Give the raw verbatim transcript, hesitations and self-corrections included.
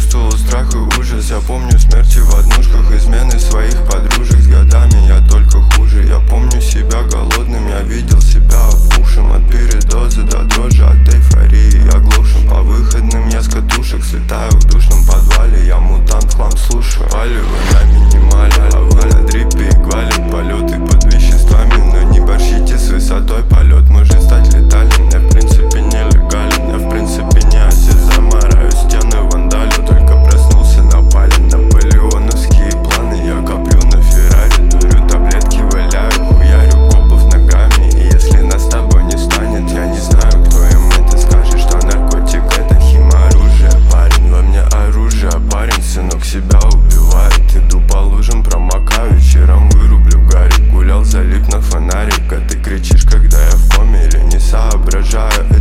чувствовал страх и ужас. Я помню смерти в однушках, измены своих подружек. С годами я только хуже. Я помню себя голодным, я видел себя опухшим. От передоза до дрожи, от эйфории я глушен. По выходным я с катушек слетаю в душном подвале. Я мутант, хлам слушаю. Валиваю на минимале, а вы на дрипе и гвалит. Полеты под веществами, но не борщите с высотой полет. Может стать летальным, я в принципе нелегален. Я в принципе не осязаем, мораю стены вандалю. Только проснулся, напали наполеоновские планы. Я коплю на Феррари, дурю таблетки, валяю, хуярю копов ногами. И если нас с тобой не станет, я не знаю, кто им это скажет, что наркотик это химоружие. Парень, во мне оружие, парень, сынок себя убивает. Иду по лужам, промокаю, вечером вырублю гарик. Гулял, залип на фонарик, а ты кричишь, когда я в коме или не соображаю.